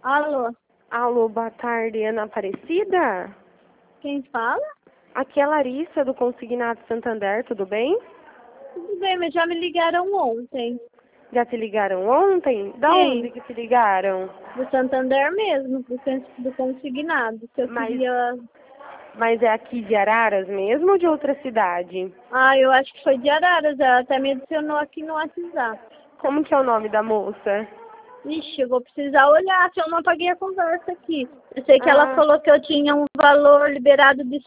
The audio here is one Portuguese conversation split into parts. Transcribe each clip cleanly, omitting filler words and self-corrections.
Alô, Alô, boa tarde, Ana Aparecida? quem fala? Aqui é a Larissa, do Consignado Santander, tudo bem? Tudo bem, mas já me ligaram ontem. Já te ligaram ontem? Da Sim. onde que te ligaram? Do Santander mesmo, do consignado. Que eu Mas, queria. mas é aqui de Araras mesmo ou de outra cidade? Ah, eu acho que foi de Araras. Ela até me adicionou aqui no WhatsApp. Como que é o nome da moça? Ixi, eu vou precisar olhar, se eu não apaguei a conversa aqui. Eu sei que ela Ah, falou que eu tinha um valor liberado de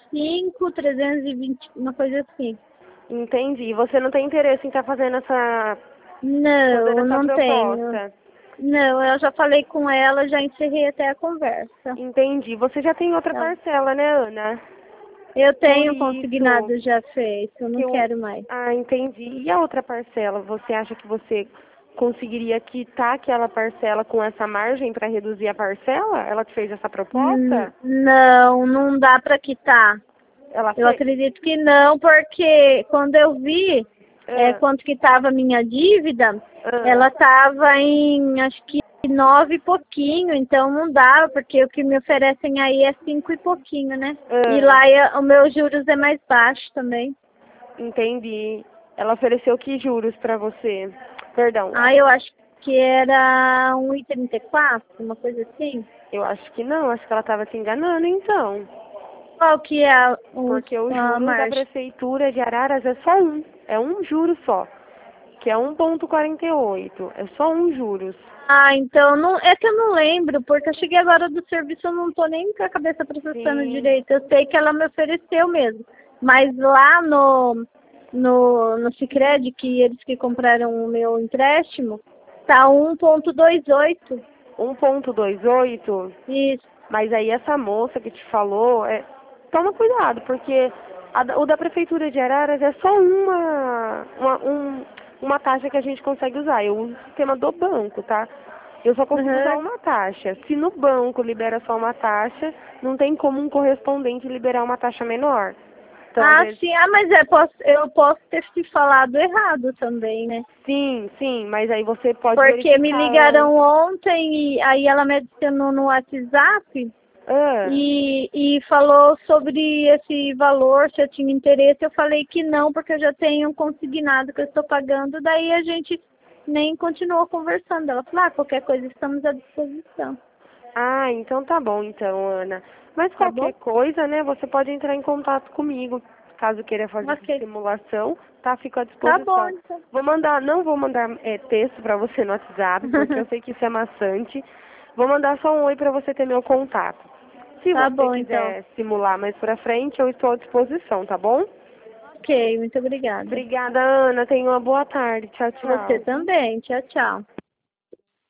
5.320, uma coisa assim. entendi. Você não tem interesse em estar fazendo Não, fazendo eu essa não tenho. proposta? Não, eu já falei com ela, já encerrei até a conversa. Entendi. Você já tem outra Tá. parcela, né, Ana? Eu Por tenho isso consignado já feito, eu que não eu... quero mais. Ah, entendi. E a outra parcela? Você acha que você conseguiria quitar aquela parcela com essa margem para reduzir a parcela? Ela te fez essa proposta? Não, não dá para quitar. Ela Eu fez? acredito que não, porque quando eu vi Ah, quanto que estava a minha dívida, ela ah, estava em acho que 9 e pouquinho, então não dava, porque o que me oferecem aí é 5 e pouquinho, né? E ah, lá o meu juros é mais baixo também. entendi. Ela ofereceu que juros para você? Perdão, Ah, eu acho que era 1,34, uma coisa assim. eu acho que não. Acho que ela estava te enganando, então. Qual que é Porque o a juro da margem? prefeitura de Araras é só um. É um juro só. Que é 1,48. É só um juros. Ah, então não, é que eu não lembro, porque eu cheguei agora do serviço, eu não tô nem com a cabeça processando Sim. direito. Eu sei que ela me ofereceu mesmo. Mas lá no Sicredi, que eles que compraram o meu empréstimo, tá 1,28. 1,28. Isso. Mas aí essa moça que te falou, toma cuidado, porque o da Prefeitura de Araras é só uma taxa que a gente consegue usar. Eu uso o sistema do banco, tá? Eu só consigo usar Uhum. uma taxa. Se no banco libera só uma taxa, não tem como um correspondente liberar uma taxa menor. Então, às Ah, vezes, sim. Ah, mas eu posso ter te falado errado também, né? sim, mas aí você pode Porque me verificar ligaram antes. ontem e aí ela me adicionou no WhatsApp Ah, e falou sobre esse valor, se eu tinha interesse. Eu falei que não, porque eu já tenho um consignado que eu estou pagando. Daí a gente nem continuou conversando. Ela falou, qualquer coisa estamos à disposição. então tá bom, então, Ana. Mas Tá qualquer bom? coisa, né, você pode entrar em contato comigo, caso queira fazer essa Ok. simulação, tá? Fico à Tá bom, disposição. então. Não vou mandar texto pra você no WhatsApp, porque eu sei que isso é maçante. Vou mandar só um oi pra você ter meu contato. Se Tá você bom, então. quiser simular mais pra frente, eu estou à disposição, tá bom? Ok, muito obrigada. Obrigada, Ana. Tenha uma boa tarde. Tchau, Você tchau. também. Tchau, tchau.